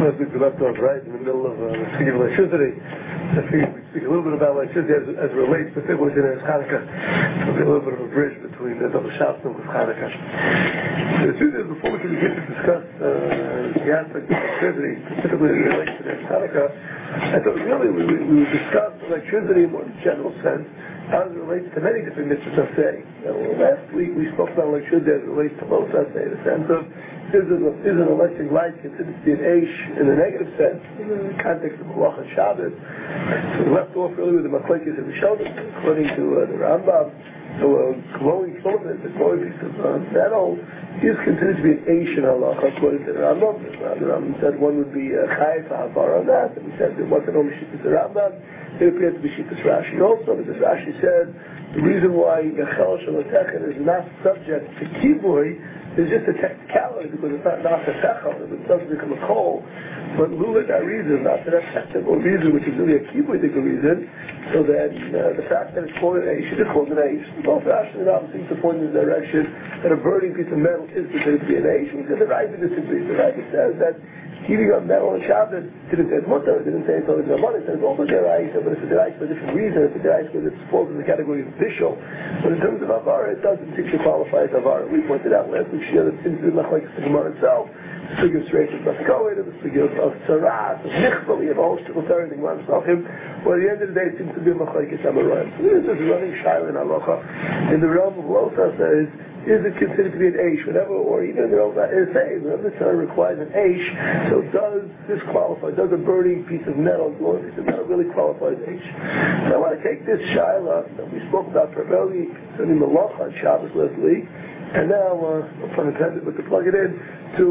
Last week we left off right in the middle of the speaking of electricity. I figured we'd speak a little bit about electricity as it relates specifically to Hanukkah. There'll be a little bit of a bridge between the double Shabbos and Hanukkah. So the truth is, before we can begin to discuss the aspect of electricity, specifically as it relates to Hanukkah, I thought really we would discuss electricity in more general sense as it relates to many different mitzvahs say. Last week we spoke about electricity as it relates to both say, in the sense of is an electric light considered to be an eish in the negative sense, in the context of Malach and Shabbos. So we left off really with the Machlekes and Rishonim, according to the Rambam. So a glowing filament, a glowing piece of metal, is considered to be an eish in halacha, according to the Rambam. The Rambam said one would be chayiv ha'avar on that, and he said there wasn't only Shittas Rambam, it appeared to be Shittas Rashi also, because Rashi said the reason why Yachel Shalatechen is not subject to kiboy is just a technicality, because it's not a techel, it doesn't become a coal. But lula that reason, not for that technical reason, which is really a kiboidical reason, so then the fact that it's called an eish, it is called an eish. Both Rashi and Rambam seem to point in the direction that a burning piece of metal is considered to be an eish, because the Rashi disagrees. The Rashi says that heating up metal and Shabbos didn't say it's mutter, it didn't say it's only money, it says also deraisa, but it's a deraisa for a different reason, it's a deraisa because it falls in the category of official. But in terms of avar, it doesn't seem to qualify as avar. We pointed out last week that it seems to be like the Gemara itself, the figure of straight of Baskoid, the figure of Tzarat, of Nichbel, we have a whole struggle of everything, one of him, but at the end of the day it seems to be a Machlekes Amoraim. So this is running Shaila in Halacha. In the realm of Losa says, is it considered to be an eish, whatever, or even the realm is saying, whatever the Torah requires an eish, so does this qualify? Does a burning piece of metal, a glowing piece of metal really qualify as eish? So I want to take this Shaila that we spoke about primarily concerning the Malach on Shabbos last week, and now, no pun intended, but to plug it in to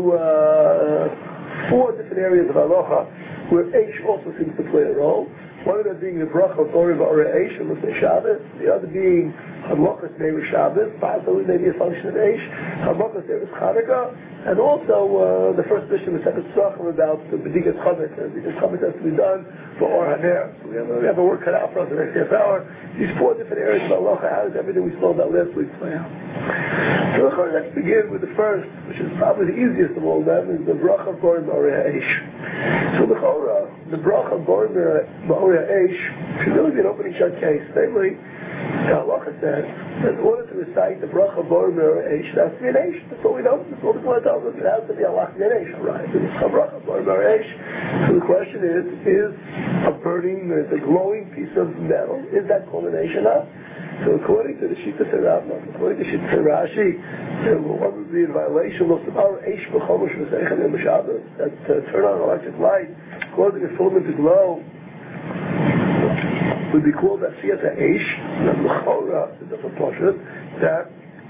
4 different areas of halacha where eish also seems to play a role. One of them being the bracha of Ori V'Orei Eish and L'Sei Shabbos, the other being Hamachas Neiru Shabbos, possibly maybe a function of Eish, Hamachas Neiru Chanukah, and also the first mission, the second tzachim about the B'dikas Chametz. B'dikas Chametz has to be done for Or HaNer. So we have a work cut out for us the next half hour. These 4 different areas of halacha, how does everything we spoke about last week play out? So let's begin with the first, which is probably the easiest of all of them, is the bracha of Ori V'Orei Eish. So the bracha of Ori V'Orei Eish should really be an opening shot case. Namely, the halacha says that in order to recite the bracha of Ori V'Orei Eish, it has to be an Eish. That's all we know. That's all the Gemara tells us. It has to be a halacha of an Eish. Right? It's a bracha of Ori V'Orei Eish. So the question is a burning, a glowing piece of metal, is that called an Eish or not? So according to the Shittas Rambam, according to Shittas Rashi, one would be in violation of our Eish B'chomosh V'Seichen Yom Shabbos, that turn on an electric light, causing a filament to glow, would be called that Siyata Eish, and L'chora, the different portion, that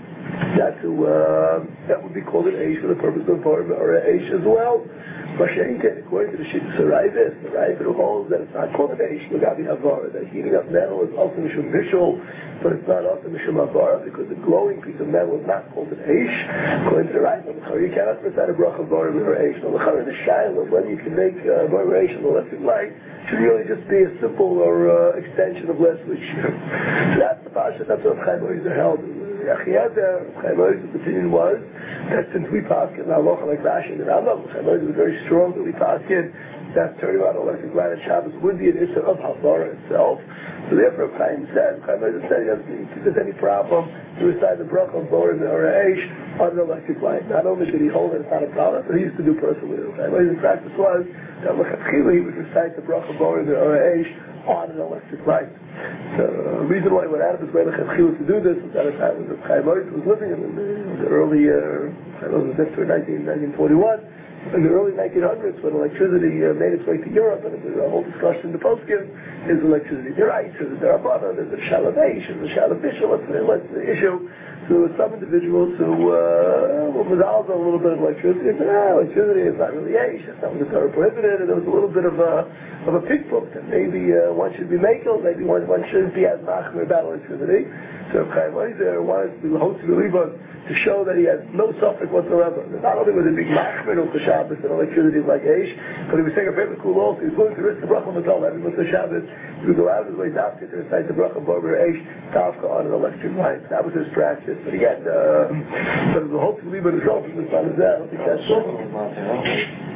would be called an Eish for the purpose of Ori V'Orei Eish as well. According to the Shittas Raivos, the Raivos holds that it's not called an Eish, L'gabi Havara, that heating up metal is also Mishum Vishul, but it's not also Mishum Havara, because the glowing piece of metal is not called an Eish. According to the Raivos, you cannot recite a bracha of Ori V'Orei Eish. The Shaila, whether you can make Ori V'Orei Eish an electric light, should really just be a simple or extension of last week's year. So that's the Pasha, that's what Chaim Oizer held. Chaim Oizer's opinion was that since we pass in halacha like Rashi and Rambam, Chaim Oizer was very strong that we pass in that turning on electric light at Shabbos would be an issue of Havara itself. So therefore Chaim Oizer said he doesn't think there's any problem to recite the bracha of Ori V'Orei Eish on an electric light. Not only did he hold that it's not a problem, but he used to do personally. Chaim Oizer's practice was that he would recite the bracha of Ori V'Orei Eish on an electric light. The reason why he went out of his way to do this was that at the time when Chaim Oizer was living in the early, Chaim Oizer was after 1941, in the early 1900s, when electricity made its way to Europe, and there was a whole discussion in the postscript, is electricity deraisa, is there a brother, there's a shalavish, there's a shalavishal, what's the issue? So there were some individuals who was also a little bit of electricity, and said, electricity is not really Eish, that's not what the Torah prohibited, and there was a little bit of a pickbook, that maybe one should be makel, maybe one shouldn't be as machmir about electricity. So Chaim Oizer wanted to host the Libon to show that he had no suffix whatsoever. Not only was he big machmir of the Shabbos and electricity like Eish, but he was saying a favorite cool also. He was willing to risk the bracha Matal every month of Shabbos. He would go out of his way Dafka to recite the bracha Ori V'Orei Eish Dafka on an electric light. That was his practice. But again, the host of Libon is wrong from this time as that. I don't think that's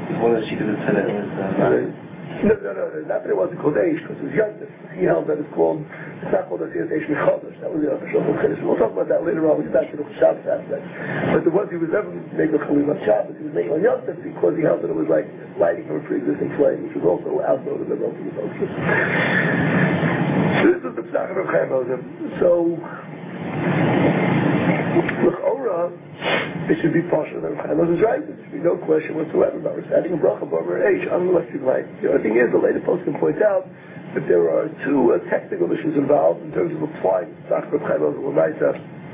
One of the Shittim that said it was... No, not that it wasn't called Eish, because it was Yontif. He held that it's not called Asiyat Eish Mechodesh. That was the official Chiddush. We'll talk about that later on. We'll get back to the Shabbos aspect. But he was never making a Chalil on Shabbos. He was making on Yontif because he held that it was like lighting from a pre-existing flame, which was also outside of the Rosh Hashanah. So this is the Psach of Chaim Ozer. So, L'chora, it should be partial. Chaim Ozer is right. There should be no question whatsoever about reciting a bracha bar Eish on the electric light. The other thing is, the later post can point out that there are two technical issues involved in terms of applying the Psach of Chaim Ozer L'maisa.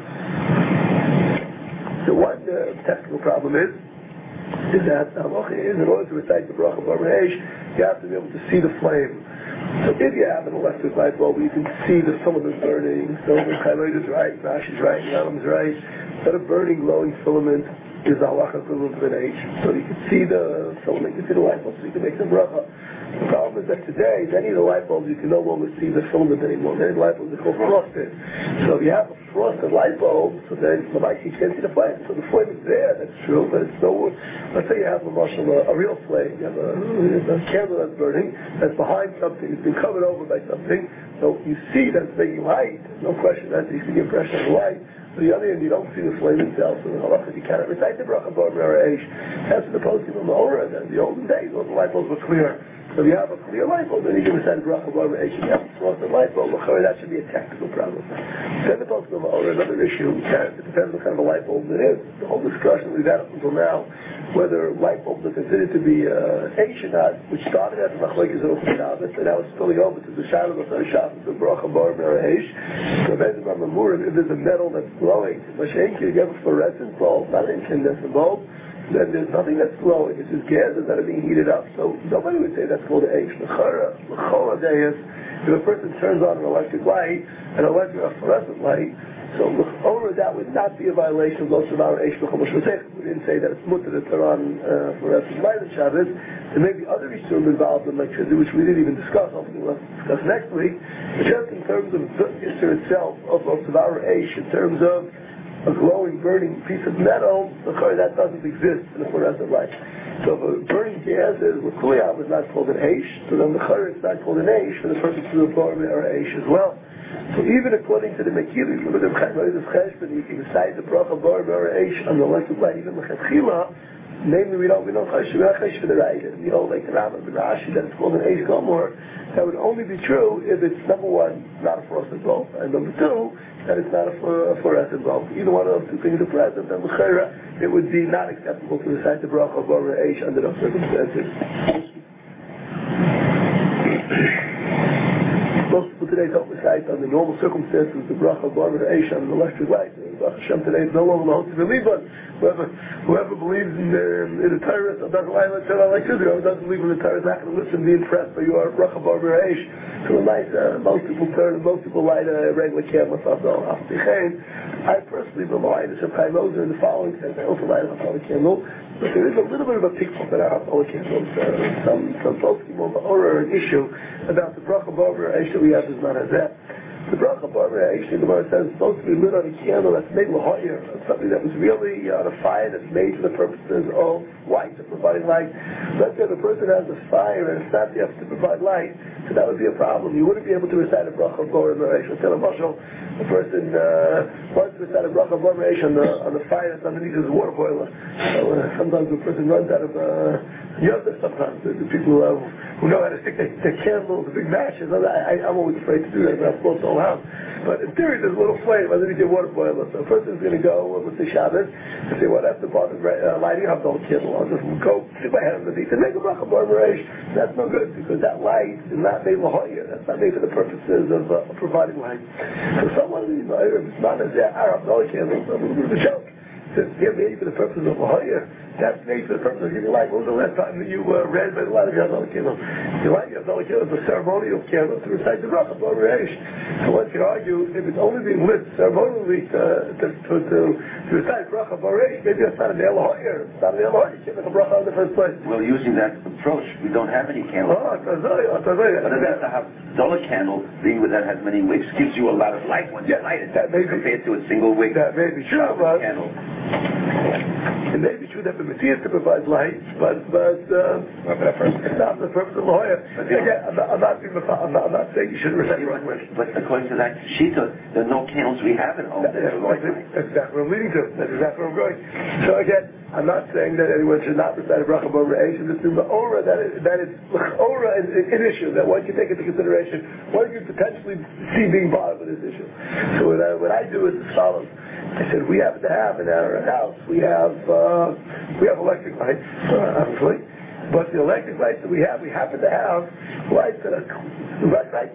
So one technical problem is that in order to recite the bracha bar Eish, you have to be able to see the flame. So if you have an electric light bulb, you can see the filament burning. So the Chaim is right, Rashi's right, Yanam is right. That a burning, glowing filament is the halacha equivalent of an H. So you can see the filament, you can see the light bulb, so you can make the bracha. The problem is that today, many of the light bulbs, you can no longer see the filament anymore. Many of the light bulbs are called frosted. So if you have a frosted light bulb, so then you can't see the flame. So the flame is there, that's true, but it's no. Let's say you have a real flame, you have a candle that's burning, that's behind something, it's been covered over by something, so you see that it's making light. There's no question that you see the impression of light. On the other hand, you don't see the flame itself, so the halacha you cannot recite the bracha bar Eish. That's the posting of the Orah. In the olden days, all the light bulbs were clear. So if you have a clear light bulb, then you can recite the bracha bar Eish. If you have a frosted light bulb, that should be a technical problem. Then the posting of the Orah, another issue. It depends what kind of a light bulb it is. The whole discussion we've had up until now, whether light bulbs are considered to be Eish or not, which started as a machlokes of Shabbos, and now it's spilling over to the Shabbos of Shabbos, the bracha bar Eish. So if there's a metal that's glowing, you have a fluorescent bulb, not an incandescent bulb, then there's nothing that's glowing. It's just gases that are being heated up. So nobody would say that's called Eish. If a person turns on an electric light, a fluorescent light, so over that would not be a violation of Lo Shavar Eish B'Chomosh V'Tech. We didn't say that it's mutter to turn on fluorescent light on Shabbos. There may be other issues involved in electricity, which we didn't even discuss. Hopefully we'll discuss next week. But just in terms of the issue itself of Lo Shavar Eish, in terms of a glowing, burning piece of metal, that doesn't exist in a fluorescent light. So if a burning gas is L'Kuyam, is not called an Eish, so then the it's not called an Eish for the purpose of the Bar or Eish as well. So even according to the Mekili, from the Chaim Ozer Cheshbon, you can recite the bracha bar or Eish on the electric light, even the Chetchila. Namely, we don't chash for the right. We don't like the Rambam and Rashi that it's called an Eish Gomor. That would only be true if it's number one, not a frosted bulb, and number two, that it's not a fluorescent bulb. Either one of those two things are present, then it would be not acceptable to recite the bracha bar Eish under those circumstances. Most people today don't recite under normal circumstances the bracha bar Eish on the electric light. Baruch Hashem today is no longer the Hotzi V'Liban. Whoever believes in the Torah doesn't like electricity, or doesn't believe in the Torah is not going to listen and be impressed by your bracha bar Eish. So most people light a regular candle. I personally rely on Chaim Ozer in the following sense. I also light a candle, but there is a little bit of a pickle that I have all candles. Some folks give an issue about the bracha bar Eish that we have is not as that. The bracha bar Eish, the Gemara says, is supposed to be lit on a candle that's made l'hoyer, something that was really on a fire that's made for the purposes of light, of providing light. Let's say the person has a fire and it's not enough to provide light, so that would be a problem. You wouldn't be able to recite a bracha bar Eish. Let's tell a mashal, the person wants to recite a bracha bar Eish on the fire that's underneath his water boiler. So, sometimes the person runs out of Yosef. Sometimes the people who know how to stick the candles, the big matches. I'm always afraid to do that, but I'm supposed to all have. But in theory, there's a little flame underneath your water boiler. So a person's going to go, let's say Shabbos, and say, well, after lighting up the whole candle, I'll just go stick my hand underneath and make a bracha bar Eish. That's no good, because that light is not made l'hoyer. That's not made for the purposes of providing light. So someone, if it's not as Arab, no candle, it's a little bit of a joke. Since they're made for the purpose of l'hoyer, that's made for the purpose of giving light. When was the last time that you read by the light of Yazal candle? The light of Yazal candle is a ceremonial candle to recite the bracha bar Eish. So one can argue, if it's only being lit ceremonially to recite bracha bar Eish, maybe that's not a nail l'hoyer. It's not a nail l'hoyer. You can't make a bracha in the first place. Well, using that approach, we don't have any candles. But to have dollar candle, being that has many wicks, gives you a lot of light when you light it. That may be compared to a single wick. That may be true, but candle. It may be true that the Messiah provides light, but not for that purpose. It's not for the purpose of Lahoya. Again, I'm not saying you shouldn't recite Ruchman. But according to that Shita, there are no candles we have at home. That's exactly what I'm leading to. That's exactly where I'm going. So again, I'm not saying that anyone should not recite a bracha b'Orah Eish. It's the Orah that is Orah is an issue that one can take into consideration. One can potentially see being bothered with this issue. So what I do is as follows. I said we happen to have in our house we have electric lights, obviously, but the electric lights that we happen to have lights that are right by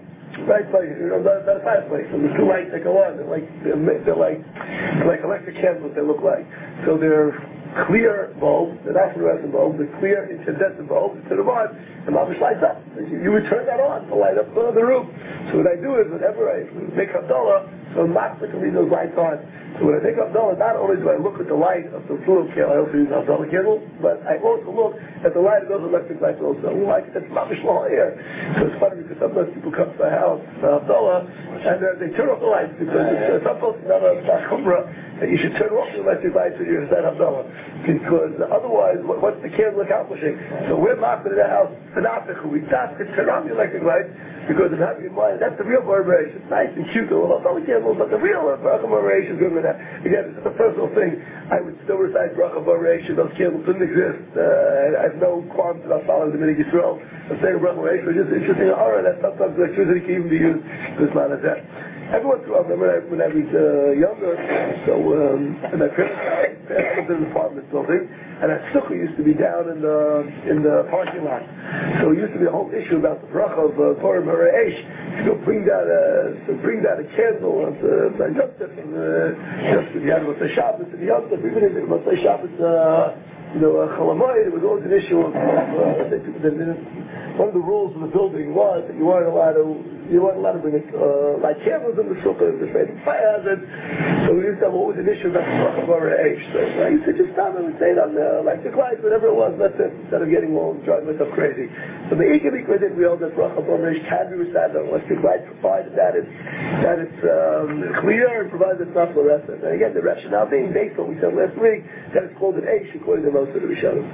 the fireplace, and the two lights that go on, they're like electric candles. They look like, so they're clear bulbs. They're not fluorescent bulbs. They're clear incandescent bulbs. You turn them on, and Mamish lights up. You would turn that on to light up the room. So what I do is whenever I make Havdalah, so Matzah can leave those lights on. So when I take Havdalah, not only do I look at the light of the fluid candle, I also use Havdalah candle, but I also look at the light of those electric lights also. Like it's Mamish here. So it's funny because sometimes people come to my house for Havdalah, and they turn off the lights because some folks not a chumrah that you should turn off the electric lights when you're inside Havdalah, because otherwise, what's the candle accomplishing? So we're marking in the house we have to turn on the electric lights because of having in mind that's the real B'Orah Eish. It's nice and cute, the little candles, but the real B'Orah Eish is good with that. Again, it's just a personal thing. I would still recite B'Orah Eish if those candles didn't exist. I have no qualms about following the Minhag Yisrael. I'm saying B'Orah Eish, but it's just interesting that sometimes electricity can even be used this line as that. Every once in a while, when I was younger, so and my parents lived in an apartment building, and that sukkah used to be down in the parking lot. So it used to be a whole issue about the bracha of B'Orah Eish. To go bring down a candle on Yosef and just the Motzei Shabbos and Yosef, even if it was Motzei Shabbos, Cholamoid, it was always an issue of one of the rules of the building was that you weren't allowed to bring light candles in the sukkah, it was afraid of fire hazard. So we used to have always an issue about the B'Orah Eish. So I used to just stop and say it on the electric lights, whatever it was, that's it, instead of getting all driving myself crazy. So the Ikar we held that B'Orah Eish can be recited on electric lights, provided that it's clear and provided it's not fluorescent. And again, the rationale being based on what we said last week, that it's called an Eish according to most of the Rishonim.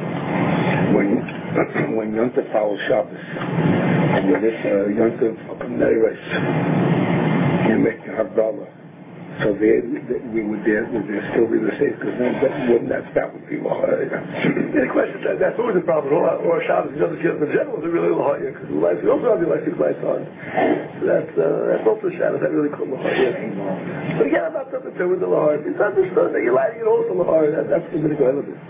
When Yontif follows Shabbos, and you this Yontif Neiros, you make Havdalah. So would there still be the safe? Because then that would be Lahaya. The question is that's always a problem. Or Shabbos, the other kids in general, is really Lahaya because we also have the electric lights on. So that's also Shabbos. That really called Lahaya. But again, I'm not something to do with the Lahaya. It's understood that you're lighting it also Lahaya. That's the minute of it.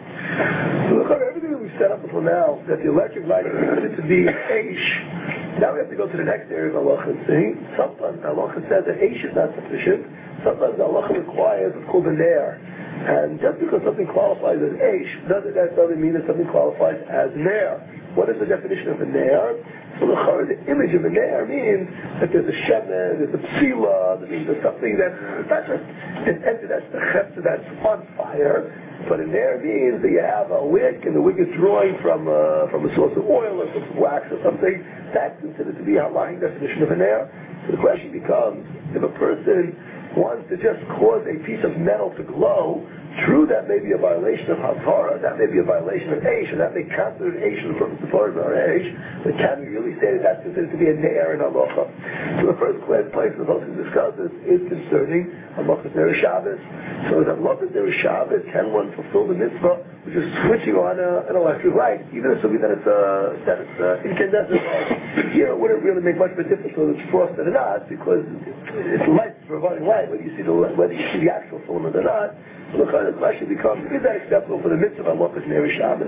So look, everything that we've set up until now, that the electric light is considered to be Eish. Now we have to go to the next area of halacha and see. Sometimes the halacha says that Eish is not sufficient. Sometimes the halacha requires what's called a Ner. And just because something qualifies as Eish doesn't necessarily mean that something qualifies as Ner. What is the definition of a Ner? So the image of a Ner means that there's a shemen, there's a psila, that means there's something that's not just an entity that's on fire, but a Ner means that you have a wick, and the wick is drawing from a source of oil or some wax or something. That's considered to be a halachic definition of a Ner. So the question becomes, if a person wants to just cause a piece of metal to glow, true, that may be a violation of Havdalah, that may be a violation of Eish, and that may constitute Eish for the purpose of B'Orah Eish, but can we really say that that's considered to be a Ne'er in Halacha? So the first place we're supposed to discuss is concerning Halachas Ner Shabbos. So as Halachas Ner Shabbos, can one fulfill the mitzvah, which is switching on an electric light, even assuming that it's incandescent? Here it wouldn't really make much of a difference whether it's frosted or not, because it's light providing light, whether you see the actual filament or not. So the question becomes, is that acceptable for the mitzvah of Halachas Ner Shabbos?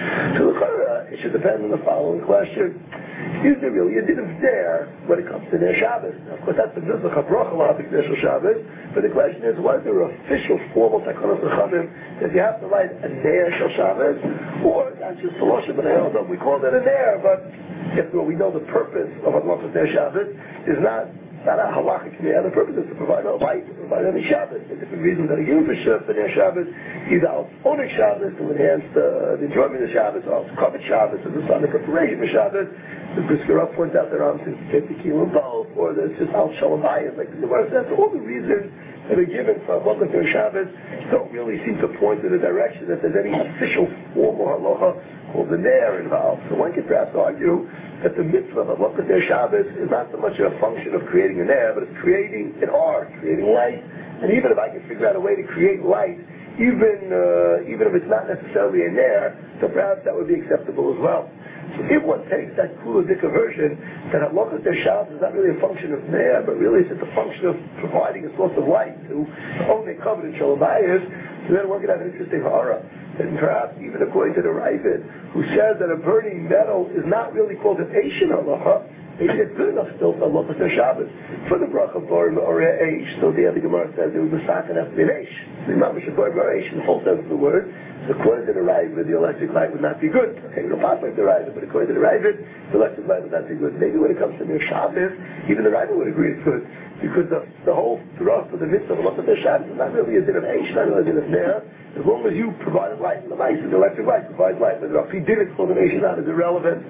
So it should depend on the following question. Is there really a din of Ner when it comes to Ner Shabbos? Now, of course, that's the Mizrach HaBracha L'Havik Ner Shabbos, but the question is, was there an official formal Takanos L'Chamim that you have to light a Ner Shel Shabbos? Or that's just Saloshim and Ayodam, we call it a Ner, but after all, we know the purpose of Halachas Ner Shabbos is not a halachic Ner. The purpose is to provide a light, to provide any Shabbos. There are different reasons that are given for Ner Shabbos, either al Onik Shabbos to enhance the enjoyment of Shabbos, or al Kavod Shabbos to the sign of preparation for Shabbos. The Brisker Rav points out that obviously 50 kilo in both, or there's just al Shalom Bayis, like the Gemara says. All the reasons that are given for Halacha Ner Shabbos don't really seem to point in the direction that there's any official formal halacha called the Ner involved. So one could perhaps argue that the mitzvah of Halacha Ner Shabbos is not so much a function of creating a Ner, but it's creating an art, creating light. And even if I can figure out a way to create light, even if it's not necessarily a Ner, so perhaps that would be acceptable as well. So if one takes that Kula Dika version, that Halacha Ner Shabbos is not really a function of Ner, but really it's just a function of providing a source of light to own a covenant Shalom Bayis, so then one can have an interesting hara. And perhaps even according to the Ravid, who says that a burning metal is not really called an Eishin halacha, maybe it's good enough still for Halacha Ner Shabbos. For the bracha Borim Orei Eish, so the Gemara says it was the Sakan has been Eish. The Mamash Borim Orei Eish, in the full sense of the word. So according to the Ravid, the electric light would not be good. Okay, we don't pass like the Ravid, but according to the Ravid, the electric light would not be good. Maybe when it comes to Ner Shabbos, even the Ravid would agree it's good. Because the whole thrust of the mitzvah of Halacha Ner Shabbos is not really a din of Eish, not really a din of Ner. As long as you provide light, the light, the electric light provides light. Whether if he did it for the Eish or not is irrelevant.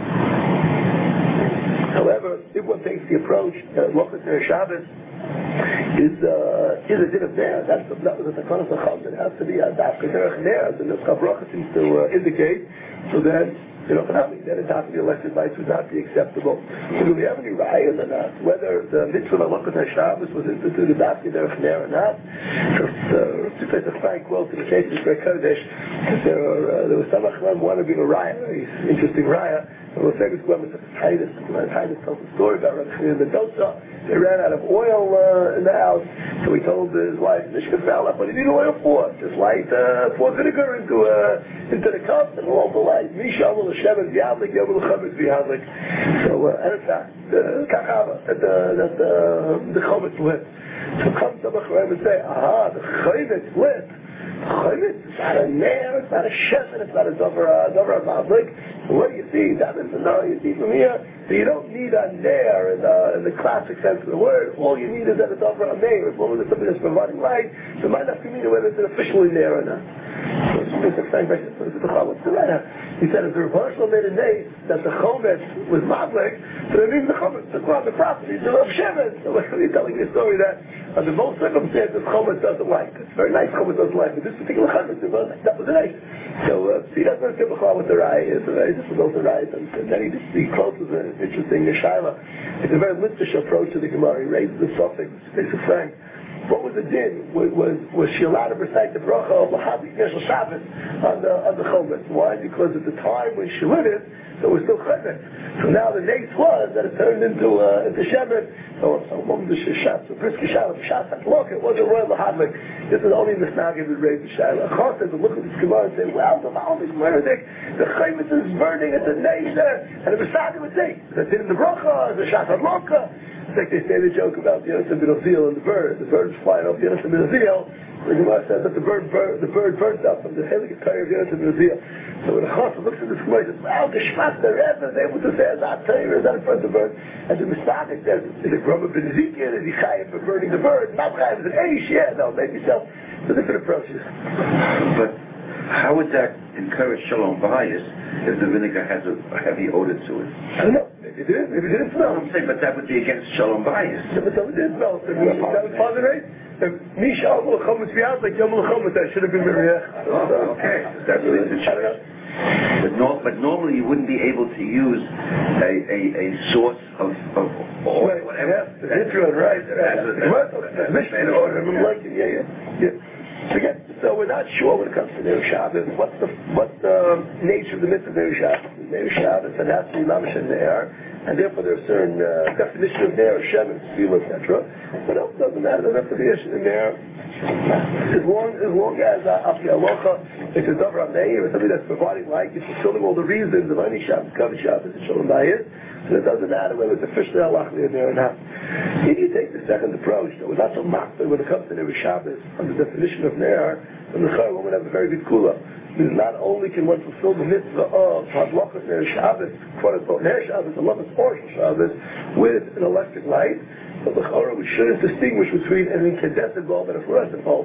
However, if one takes the approach that Halacha Ner Shabbos is a din of Ner, that was a Takanas Acham, it has to be a Dafka Derech Ner, as the Nuscha Bracha seems to indicate. So then, then it has to be electric lights would not be acceptable. So do we have any rayas or not? Whether the mitzvah of Halacha Ner Shabbos was instituted Dafka Derech Ner or not? To take a frank quote in the case of Greg Kodesh, there was some Achlam wanted to be a raya, an interesting raya. Well, Titus tells a story about Rabbi Shimon ben Dosa. They ran out of oil in the house, so he told his wife, "Mishka Fala, what do you need oil for? Just pour vinegar into the cup and we'll also light. Misha will Hashem and V'yadlik, Yom L'chametz V'yadlik." So, and in fact, Kachava, that the chametz lit. So comes the Bachram and say, "Aha, the chametz lit. It's not a Ner, it's not a Shefen, it's not a Dover Mavlik. What do you see? That is the no you see from here. So you don't need a Ner in the classic sense of the word. All you need is that it's Dover Meir. As long as it's something that's providing light, so it might not mean whether it's officially Ner or not. So it's a frank question. What's the matter? He said if the Rebbe Shalom made a name that the Chometz was Mavlik, so it means the Chometz took on the property to Rav Shemen. So what are you telling me a story that under most circumstances Chometz doesn't like? It's very nice Chometz doesn't like, but this particular Chometz, that was nice. So he doesn't understand what the Rai is. This was also right. And then he closes an interesting Shaila. It's a very literature approach to the Gemara. He raises the suffix, makes it frank. What was the din? Was she allowed to recite the bracha of Lahadik Neshel Shabbos on the Chometz? Why? Because at the time when she lit it, so it was still Chometz. So now the nace was that it turned into Shemen. So the Shabbat, so Brisker Shabbat, look, it wasn't royal Lahadik. This is only Misnagim that raised the Shaila. Achar says, look at this Gemara and say, well, the Mahalach is murdered. The Chometz is burning at the nace there, and the Misnagim would say, the din in the bracha, the Shabbat Loka. It's like they say the joke about Yonatan ben Oziel and the bird. The bird's flying off Yonatan ben Oziel. The Gemara says that the bird burns up from the Helik Torah of Yonatan ben Oziel. So when the Chassid looks at this Gemara, he says, wow, the Shmas, the Rebbe is able to say, is that Torah, is that in front of the bird? And the Mishnah says, is it Grubba ben Ezekiel, is he Chayiv for burning the bird? Not Chayiv, is it Eish? Yeah, no, maybe so. So different approaches. But how would that encourage Shalom Bayis if the vinegar has a heavy odor to it? I don't know. Maybe it didn't smell. I'm saying, but that would be against Shalom Bayis. Yeah, but that didn't smell. So that was positive, right? Misha Yom L'chametz V'yadlik, Yom L'chametz, that should have been Miriach. Oh, okay. That's what it's but normally you wouldn't be able to use a source of oil, right, whatever. Yeah, that's right. Mishnah order, I'm like it, yeah. Again, so we're not sure when it comes to Ner Shabbos. What's the nature of the mitzvah of Ner Shabbos? Ner Shabbos, it has to be mamash and Ner, and therefore there are certain definitions of Ner, Shem, Tefillah, etc. But else doesn't matter. It doesn't have to be a Ner. As long as Afi Alocha, it's a Dover Meir, it's something that's providing light, it's fulfilling all the reasons of any Shabbos, Kavod Shabbos, and Shalom Bayis. So it doesn't matter whether it's officially halachically in there or not. If you take the second approach, that we're not so makbid when it comes to Ner Shabbos, on the definition of Ner, then the Chayr would have a very good kula. Because not only can one fulfill the mitzvah of Hadlachas Ner Shabbos, quote unquote Ner Shabbos, Hadlachas Orshel Shabbos, with an electric light, but the Chayr we shouldn't distinguish between an incandescent bulb and a fluorescent bulb.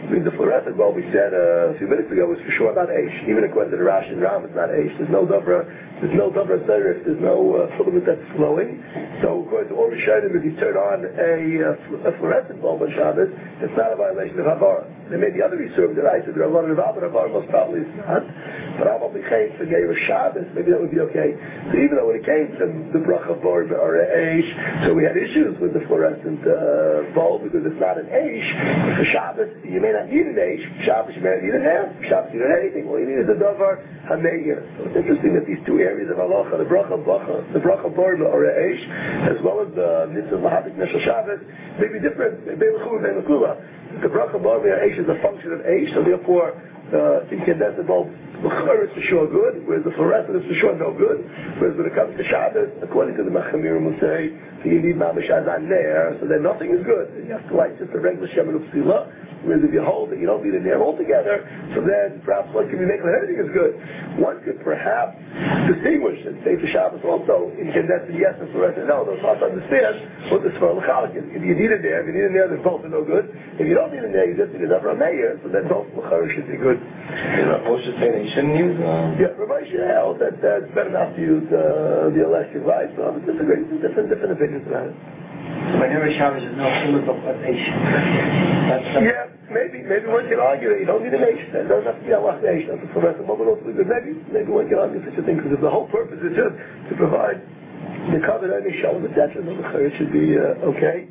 I mean, the fluorescent bulb we said a few minutes ago was for sure not Aish. Even according to the Rashi and Ram, it's not Aish. There's no Dovra Serif, there's no filament that's flowing. So according to all the Rishonim, if you turn on a fluorescent bulb on Shabbos, it's not a violation of Havara. There may be other Yisurim that I said there are a lot of Havara most probably it's not. But I'm only saying for Geir Shabbos, maybe that would be okay. So even though when it came to the Bracha Bor or Aish, so we had issues with the fluorescent bulb because it's not an Aish. For Shabbos, you may not need an Aish. For Shabbos, you may not need an Air. For Shabbos, you don't need anything. All you need is a Davar HaMeir. So it's interesting that these two areas of halacha, the Bracha Bor or Aish, as well as the Mitzvah Mahavik Neshel Shabbos, may be different. The Bracha Bor or Aish is a function of Aish, so therefore the incandescent bulb is for sure good, whereas the fluorescent is for sure no good. Whereas when it comes to Shabbos, according to the Machamirim will say, so you need Mamash Azan Ner, so then nothing is good. You have to light just a regular Shemin of Psila, whereas if you hold it, you don't need a Ner altogether, so then perhaps one can be making that everything is good. One could perhaps distinguish and say for Shabbos also, incandescent yes and fluorescent no. Those have to understand what the Sfar L'chalik is. If you need a Ner, then both are no good. If you don't need a Ner, you just need a Davar Meir, so then both L'chari should be good. Moshe say they shouldn't use Yeah, Rav Moshe held that it's better not to use the electric light, so I disagree. There's different opinions about it. So when every Shabbos is no full of Aish. Yeah, maybe one can argue that you don't need an Aish. It doesn't have to be a lot of Aish. That's the rest of the moment. Maybe one can argue such a thing, because if the whole purpose is just to provide the cover that any show, etc., then it should be okay.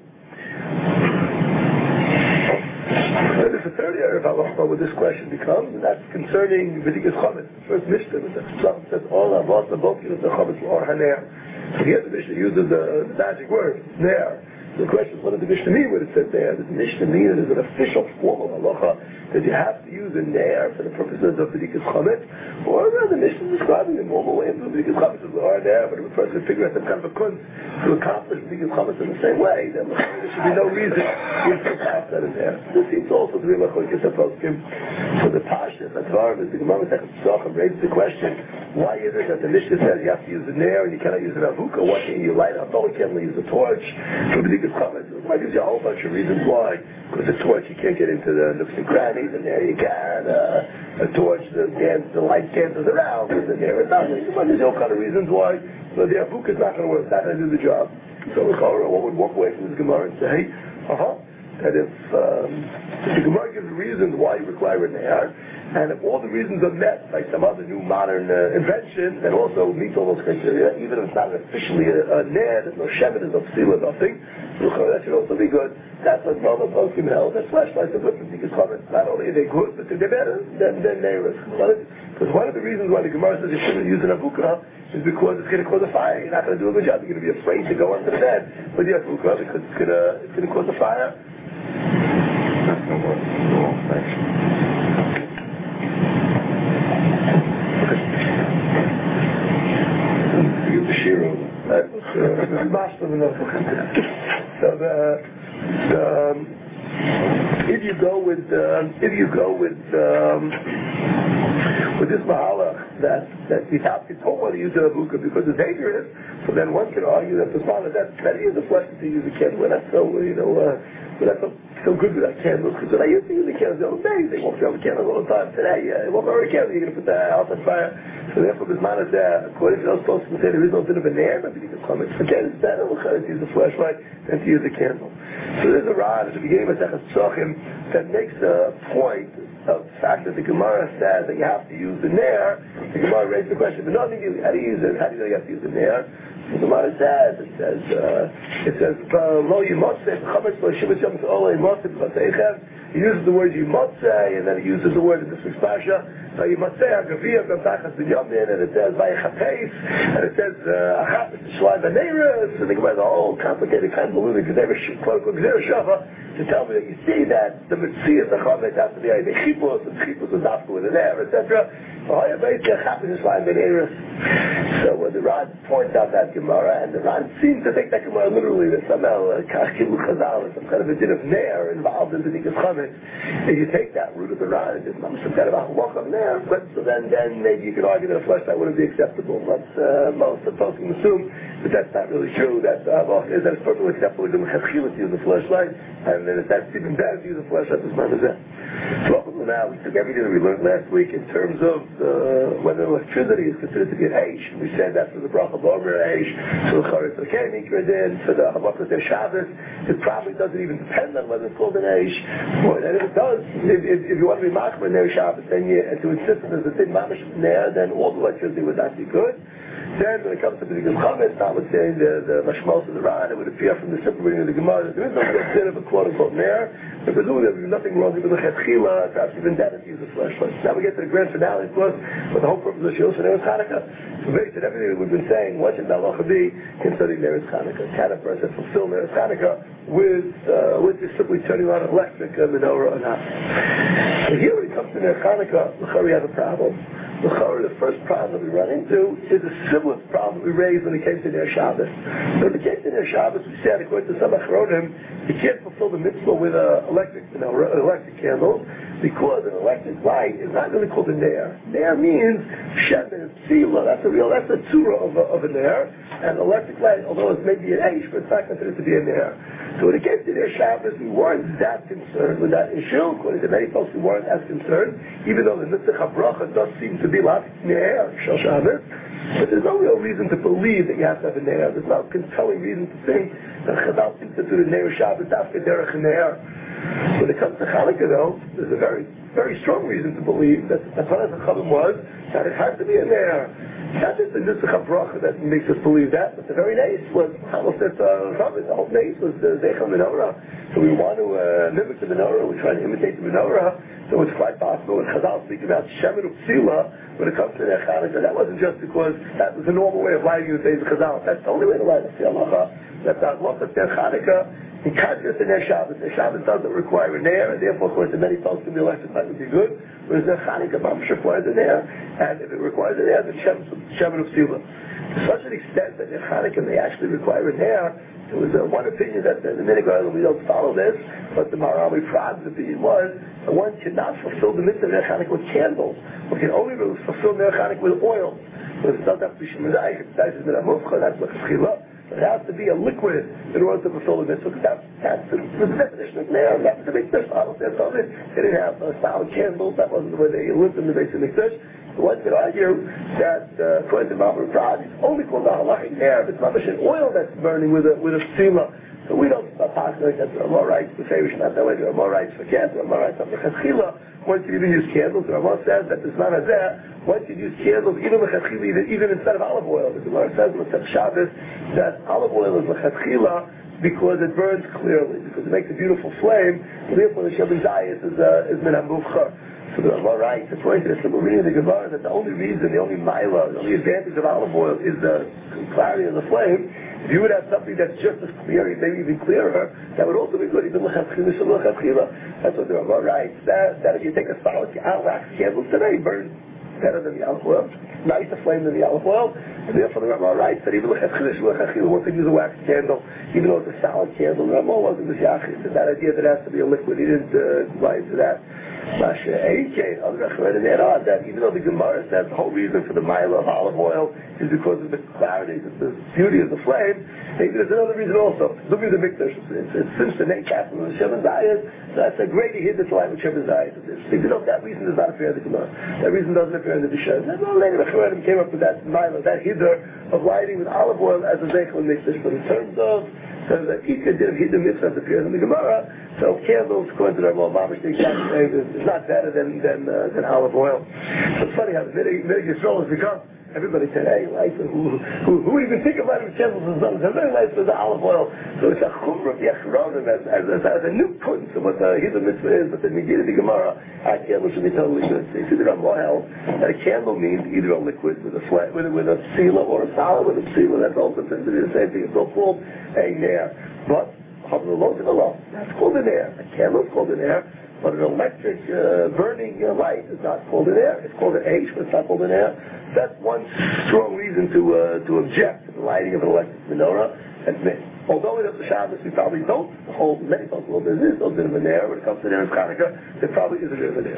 There's a third area of halacha where this question becomes, and that's concerning V'dikas Chametz. The first Mishnah, the Psalm says, all avos both use the Chametz or Haner. So here the Mishnah uses the magic word, Ner. The question is, what does the Mishnah mean when it says there? Does the Mishnah mean it is an official form of halacha that you have to use a Ner for the purposes of V'dikas Chametz? Or the Mishnah is describing the normal way of V'dikas Chametz as or Ner, but if a person could figure out some kind of a kunst to accomplish V'dikas Chametz in the same way, then there should be no reason you have to pass that in there. This seems also to be Machlokes HaPoskim. So the Pashas, Atvar, the Gemara Masechet Pesachim raises the question, why is it that the Mishnah says you have to use a Ner and you cannot use an Avuka? Why can't you light up? Oh, you can't use a torch for V'dikas Chametz. It gives you a whole bunch of reasons why. Because a torch, you can't get into the nooks and crannies, and there you can. A torch, the light dances around, and there it doesn't. There's all kind of reasons why. So the Avuka is not going to work. It's not going to do the job. So one would walk away from this Gemara and say, that if the Gemara gives reasons why you require a Ner, and if all the reasons are met by some other new modern invention that also meets all those criteria, even if it's not officially a Ner, there's no Shemin, there's no Psila, nothing, that should also be good. That's what Rambam Poskim held. That flashlights are good for V'dikas Chametz. Not only are they good, but they're better than Neiros. Because one of the reasons why the Gemara says you shouldn't use an Avuka is because it's going to cause a fire. You're not going to do a good job. You're going to be afraid to go under the bed with the Avuka because it's going to cause a fire. That's no more. Thanks. So if you go with this mahalach that you don't want to use the avuka because it's dangerous, so then one can argue that the father that is a blessing to use a candle. We're not so so good with our candles, because when I used to use the candles, they walk around with candles all the time. Today, you walk around with candles, you're going to put the house on fire. So therefore, this man is there, according to those folks who say there is no din of a Ner, but because again, it's better to use a flashlight than to use a candle. So there's a rod at the beginning of Masechet Pesachim that makes a point of the fact that the Gemara says that you have to use the Ner. The Gemara raised the question, but not immediately, how do you use it? How do you know you have to use the Ner? The Gemara says, Lo Yimotzeh, Chametz Lo Shivat Yom Tzol Yimotzeh B'Vateichem. He uses the word Yimotzeh, and then he uses the word in this week's Pasha, Yimotzeh HaGaviyah B'Tachas B'Yamin, and it says Vayichapeis, and it says Achapes Shlai V'Neiros, and the Gemara is a whole complicated kind of balloon, quote-unquote Gzera Shava, to tell me that you see that the Metzias HaChametz has to be a Chipus, and Chipus is after with an air, etc. So when the Ran points out that Gemara, and the Ran seems to take that Gemara literally, there's somehow some kind of a din of Nair involved in the Nikas Chametz. If you take that root of the Ran, there's some kind of a halach of Nair, but so then maybe you could argue that a flashlight wouldn't be acceptable. But most of the folks can assume that that's not really true. That is that it's perfectly acceptable to use a flashlight, and then if that's even better to use a flashlight, this man is that. So now we took everything that we learned last week in terms of whether electricity is considered to be an Eish. We said that for the Bracha Bomer Eish, so the Charetz Lekei Mikra Din, for the Halakas Der Shabbos, it probably doesn't even depend on whether it's called an Eish. And if it does, if you want to be Machmer Ner Shabbos, then and to insist that there's a Din Mamash Ner, then all the electricity would not be good. Then when it comes to the Nikas Chametz, notwithstanding the Mashmos of the Ran, it would appear from the simple reading of the Gemara that there is no sin of a quote-unquote Ner, but presumably there would be nothing wrong with the Chetchila, perhaps even better to use a flashlight. Now we get to the grand finale, of course, but the whole purpose of the Shiur Ner is Chanukah. So based on everything that we've been saying, what should the halacha be concerning Ner is Chanukah? Can a person fulfill Ner is Chanukah with just simply turning on an electric menorah or not? So here when it comes to Ner Chanukah, we have a problem. The first problem that we run into is a similar problem we raised when it came to Ner Shabbos. When it came to Ner Shabbos, we said, according to some Achronim, you can't fulfill the mitzvah with electric candles, because an electric light is not really called a Ner. Ner means shemen, tzila, that's a tzura of a Ner, and electric light, although it may be an Eish, but it's not considered to be a Ner. So when it came to Ner Shabbos, we weren't that concerned with that issue. According to many folks, we weren't as concerned, even though the Nitzach HaBracha does seem to be like Ner Shel Shabbos. But there's no real reason to believe that you have to have a Ner. There's no compelling reason to think that Chazal thinks to do the Ner Shabbos after Derech Ner. When it comes to Chanukah, though, there's a very, very strong reason to believe that the Panas HaChavim was that it had to be a Ner. Not just the Nitzach HaBracha that makes us believe that, but the very nace was Chaloshet Chavim. The whole nace was the Zeicha Menorah. So we want to mimic the Menorah. We try to imitate the Menorah. So it's quite possible. When Chazal speak about Shemen U'Psila, when it comes to Ner Chanukah, that wasn't just because that was the normal way of lighting in the days of Chazal. That's the only way to light it. That's the halacha of Ner Chanukah. In contrast to Ner Shabbos, Ner Shabbos doesn't require a Ner, and therefore, of course, the many folks in the electric light would be good. Whereas Ner Chanukah, Mamash requires a Ner, and if it requires a Ner, then Shemen U'Psila. To such an extent that Ner Chanukah may actually require a Ner, there was one opinion that the Minhag we don't follow this, but the Maharami Prad's opinion was that one cannot fulfill the mitzvah of Ner Chanukah with candles. One can only fulfill Ner Chanukah with oil. Because it doesn't have to be Shemazai, it's that's like Chila. It has to be a liquid in order to fulfill the mitzvah. That's the definition of Ner. That's the Mikdash. They didn't have solid candles. That wasn't the way they lived in the base of Mikdash. So one could argue that according to Maharami Prad, it's only called the halachic Ner if it's not an oil that's burning with a psila. So we don't pass like that. There are more rights for Feirish, not that way. There are more rights for candles. There are more rights for Chila. One can even use candles. The Ramah says that this man has there. One can use candles even instead of olive oil. The Gemara says in the Shabbos that olive oil is lechatchila because it burns clearly, because it makes a beautiful flame. And therefore, the Shabbat Zayis is min hamuvcha. So the Ramah writes, according to the simple reading of the Gemara, that the only reason, the only milah, the only advantage of olive oil is the clarity of the flame. If you would have something that's just as clear, maybe even clearer, that would also be good. Even lechatchila, that's what the Ramah writes. That if you take a solid wax candle today, it burns better than the olive oil, nicer flame than the olive oil, and therefore the Ramah writes that even lechatchila one could use a wax candle, even though it's a solid candle. The Ramah wasn't the yachid, and that idea that it has to be a liquid, he didn't buy into that. That even though the Gemara says the whole reason for the mile of olive oil is because of the clarity, the beauty of the flame, maybe there's another reason also. Look at the Mikdash. It's since the name captain of the Shemen Zayis, so that's a great hid that's light with Shemen Zayis. If you know that reason does not appear in the Gemara. That reason doesn't appear in the Bishar. And then later the Charedim came up with that mile, that hiddur of lighting with olive oil as a Zeichel in Mikdash. But in terms of that Ika did of hiddur mitzvah that appears in the Gemara, so candles, according to the Ramah Mamash, the exact same is not better than olive oil. So it's funny how the Minhag Yisrael has become. Everybody today, lights, who even think of lighting candles and something, they're very nice with the olive oil. So it's a chumrah of the Achronim as a new point to what the hiddur mitzvah is, but the Megillah of the Gemara, our candle should be totally good. So you see the Ramah held that a candle means either a liquid with a psila or a solid with a psila. That's all considered to be the same thing. It's all called a ner. But that's called a ner. A candle is called a ner. But an electric burning light is not called an air. It's called an H, but it's not called an air. That's one strong reason to object to the lighting of an electric menorah. And although in the Shabbos we probably don't hold, many folks will, there is no din of an air. When it comes to the Erev Chanukah, there probably is a din of an air.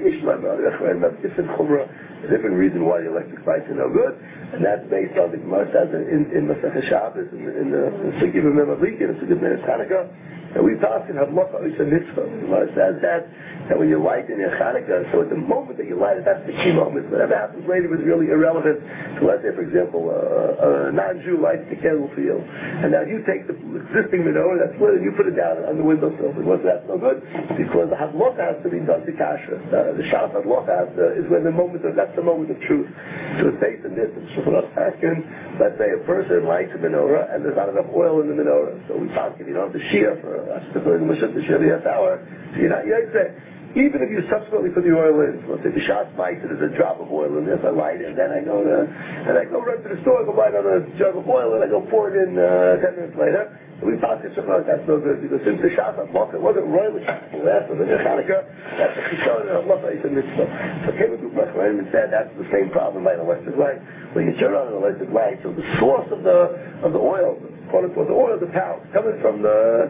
A different reason why the electric lights are no good, and that's based on the Gemara says in Masechet Shabbos, in the Sugya B'Memavlik, in the Sugya B'Erev Chanukah, and we talk in Havlocha Oisha Mitzvah. The Gemara says that when you light in your Chanukah, so at the moment that you light it, that's the key moment. Whatever happens later is really irrelevant. So let's say, for example, a non-Jew lights the candle for you, and now you take the existing menorah that's lit and you put it down on the windowsill. But that's no good, because the Havlocha has to be done to kashrus. The Shabbos Havlocha is when that's the moment of truth. So it's based on this. Let's say a person lights a menorah and there's not enough oil in the menorah. So we talk, if you don't have the shear for the shear the hour, so you're not say, even if you subsequently put the oil in, so let's say the shot bites and there's a drop of oil in this, I light it, and then I go run to the store, go buy another jug of oil, and I go pour it in 10 minutes later. We thought that's no good, because since the shot of Mocha wasn't royal last of the Chanukah, that's the Chishon of Mocha is a mitzvah. So Kevin Kuprach and said that's the same problem by an electric light. When you turn on an electric light, so the source of the oil, quote unquote, the oil, the power, coming from the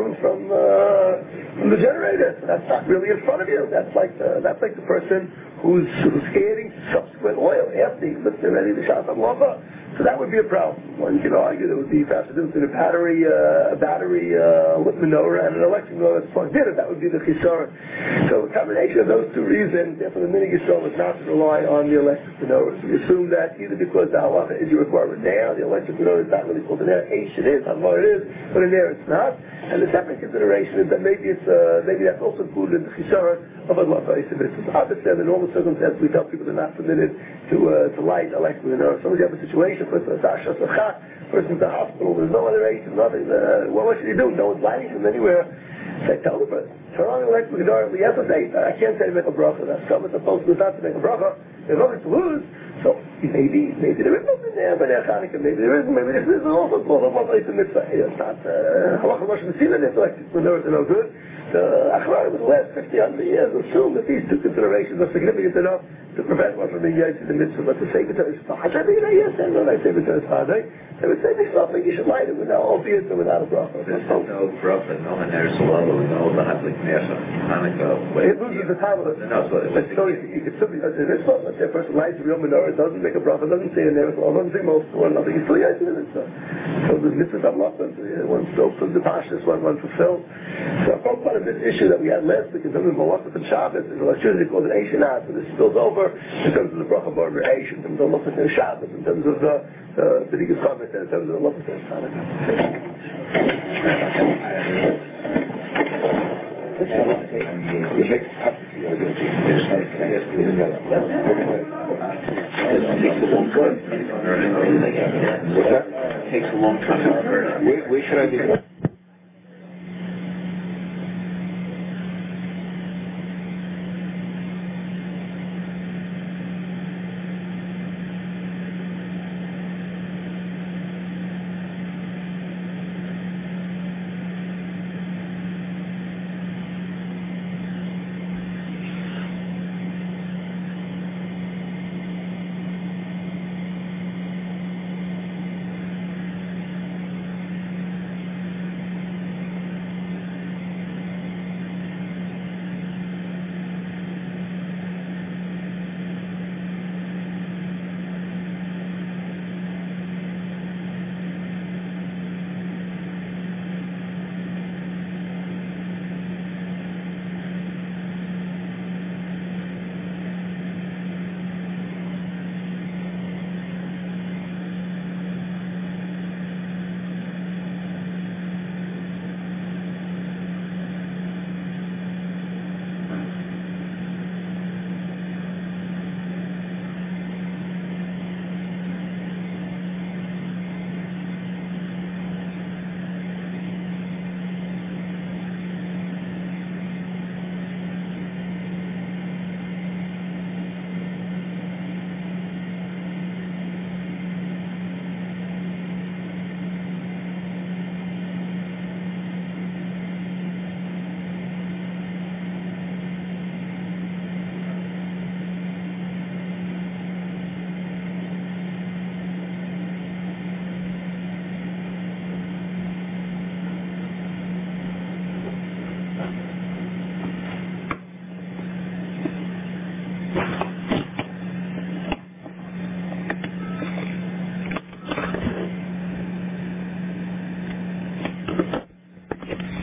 generator. So that's not really in front of you. That's like the person who's adding subsequent oil after he's ready to shot of Mocha. So that would be a problem. One could argue there would be faster difference between a battery lit menorah and an electric menorah that's plugged in, and that would be the chisaron. So a combination of those two reasons, therefore the minhag Yisrael is not to rely on the electric menorah. So we assume that either because the halacha is your requirement there, the electric menorah is not really called an air, H it is, Hamar it is, but an air it's not. And the separate consideration is that maybe that's also included in the chisaron of Allah. Obviously, under normal circumstances, we tell people they're not permitted to light electric menorah. So if you have a situation, person's in the hospital, there's no other age, nothing. What should you do? No one's lighting from anywhere. So I tell the person, turn on the electric menorah. We have to say, I can't say to make a bracha. That's someone supposed to not to make a bracha. There's nothing to lose. So maybe there is nothing there, but maybe there isn't. Maybe this is also called a mitzvah. It's not halacha Rosh Hashanah. Electric menorahs are no good. The Achronim of the last 50, 100 years assume that these two considerations are significant enough to prevent one from being used in the mitzvah. But to say B'Torah Sfadai, they would say something you should light it without, albeit without a bracha. There's no bracha, no Haner Salalo, no Lahadlik Necha, Hanukkah. It loses the time of it. So you could still be, let's say a person lights a real menorah, doesn't make a bracha, doesn't say a Haner Salalo, doesn't say most or nothing, he's still used in the mitzvah. So the mitzvahs are lost. One still from the pashas, one fulfilled. So part of this issue that we had last week in terms of Malachas and Shabbos is electricity called an Eish and As, and this spills over in terms of the bracha bar Eish, in terms of Malachas and Shabbos, in terms of the B'digas Chametz, in terms of the Malachas and Chanukah. It takes a long time. Where should I be?